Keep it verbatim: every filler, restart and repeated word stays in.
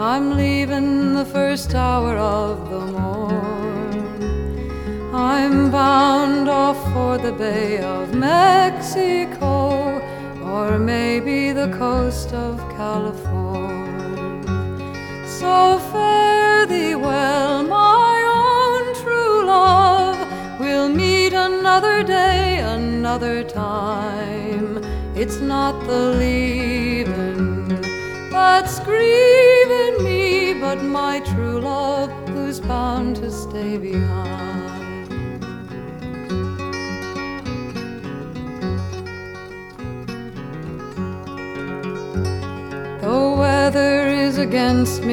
I'm leaving the first hour of the morn. I'm bound off for the Bay of Mexico, or maybe the coast of California. So fare thee well, my own true love. We'll meet another day, another time. It's not the leaving that's grieving me, but my true love who's bound to stay behind. The weather is against me.